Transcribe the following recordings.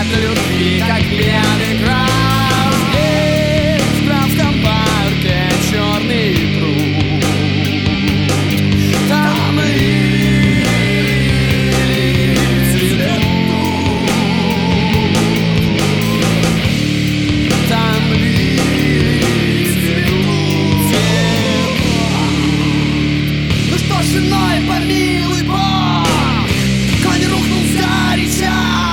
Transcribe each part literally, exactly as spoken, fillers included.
от любви, как пьяный краб. Здесь, в Кравском парке, черный пруд. Там лилии цветут. Там лилии цветут, цветут. Ну что ж, иной, помилуй Бог, конь рухнул сгоряча.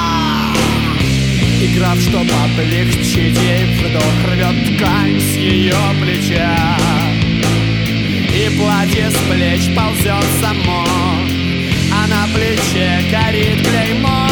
И граф, чтоб облегчить ей вдох, рвет ткань с ее плеча. И платье с плеч ползет само, а на плече горит клеймо.